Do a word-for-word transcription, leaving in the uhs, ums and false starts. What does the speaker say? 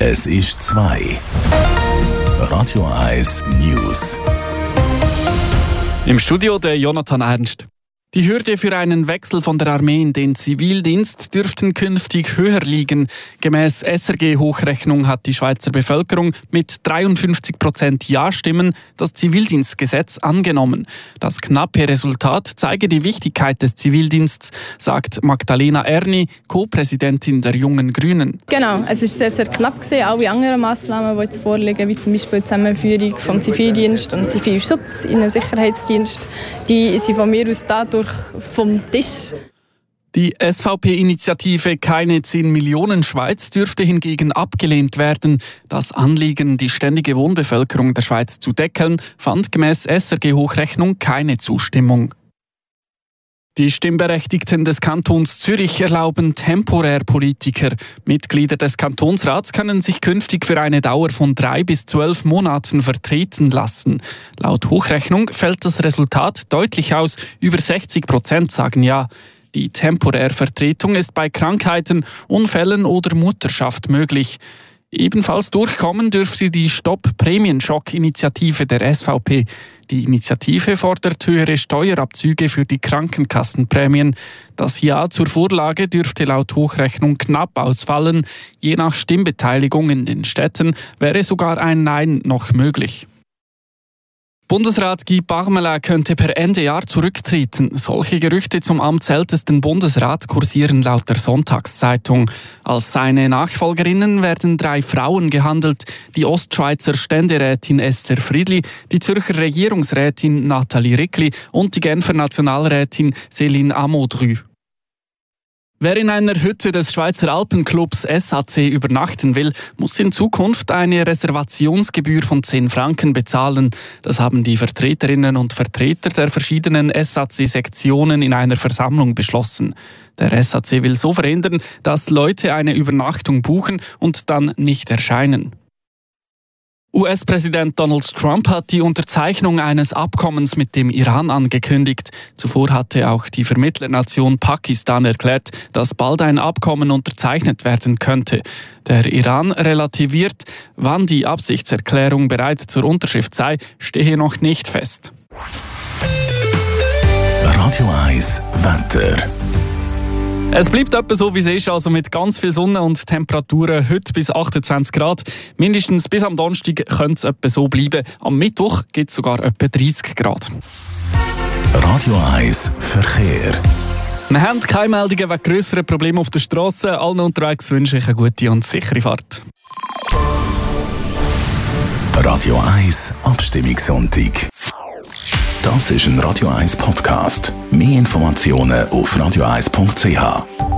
Es ist zwei. Radio eins News. Im Studio der Jonathan Ernst. Die Hürde für einen Wechsel von der Armee in den Zivildienst dürften künftig höher liegen. Gemäss S R G-Hochrechnung hat die Schweizer Bevölkerung mit dreiundfünfzig Prozent Ja-Stimmen das Zivildienstgesetz angenommen. Das knappe Resultat zeige die Wichtigkeit des Zivildienstes, sagt Magdalena Erni, Co-Präsidentin der Jungen Grünen. Genau, es ist sehr, sehr knapp gewesen. Alle anderen Massnahmen, die jetzt vorliegen, wie zum Beispiel die Zusammenführung vom Zivildienst und Zivilschutz in einen Sicherheitsdienst, die sind von mir aus dadurch vom Tisch. Die S V P-Initiative Keine zehn Millionen Schweiz dürfte hingegen abgelehnt werden. Das Anliegen, die ständige Wohnbevölkerung der Schweiz zu deckeln, fand gemäss S R G-Hochrechnung keine Zustimmung. Die Stimmberechtigten des Kantons Zürich erlauben temporär Politiker. Mitglieder des Kantonsrats können sich künftig für eine Dauer von drei bis zwölf Monaten vertreten lassen. Laut Hochrechnung fällt das Resultat deutlich aus. Über sechzig Prozent sagen ja. Die Temporärvertretung ist bei Krankheiten, Unfällen oder Mutterschaft möglich. Ebenfalls durchkommen dürfte die Stopp-Prämienschock-Initiative der S V P. Die Initiative fordert höhere Steuerabzüge für die Krankenkassenprämien. Das Ja zur Vorlage dürfte laut Hochrechnung knapp ausfallen. Je nach Stimmbeteiligung in den Städten wäre sogar ein Nein noch möglich. Bundesrat Guy Parmelin könnte per Ende Jahr zurücktreten. Solche Gerüchte zum amtsältesten Bundesrat kursieren laut der Sonntagszeitung. Als seine Nachfolgerinnen werden drei Frauen gehandelt: die Ostschweizer Ständerätin Esther Friedli, die Zürcher Regierungsrätin Nathalie Rickli und die Genfer Nationalrätin Céline Amodru. Wer in einer Hütte des Schweizer Alpenclubs S A C übernachten will, muss in Zukunft eine Reservationsgebühr von zehn Franken bezahlen. Das haben die Vertreterinnen und Vertreter der verschiedenen S A C-Sektionen in einer Versammlung beschlossen. Der S A C will so verhindern, dass Leute eine Übernachtung buchen und dann nicht erscheinen. U S-Präsident Donald Trump hat die Unterzeichnung eines Abkommens mit dem Iran angekündigt. Zuvor hatte auch die Vermittlernation Pakistan erklärt, dass bald ein Abkommen unterzeichnet werden könnte. Der Iran relativiert, wann die Absichtserklärung bereit zur Unterschrift sei, stehe noch nicht fest. Radio eins Wetter. Es bleibt etwa so, wie es ist, also mit ganz viel Sonne und Temperaturen heute bis achtundzwanzig Grad. Mindestens bis am Donnerstag könnte es etwa so bleiben. Am Mittwoch gibt es sogar etwa dreißig Grad. Radio eins Verkehr. Wir haben keine Meldungen wegen grösseren Problemen auf der Straße. Allen unterwegs wünsche ich eine gute und sichere Fahrt. Radio eins Abstimmungssonntag. Das ist ein Radio eins Podcast. Mehr Informationen auf radio eins punkt c h.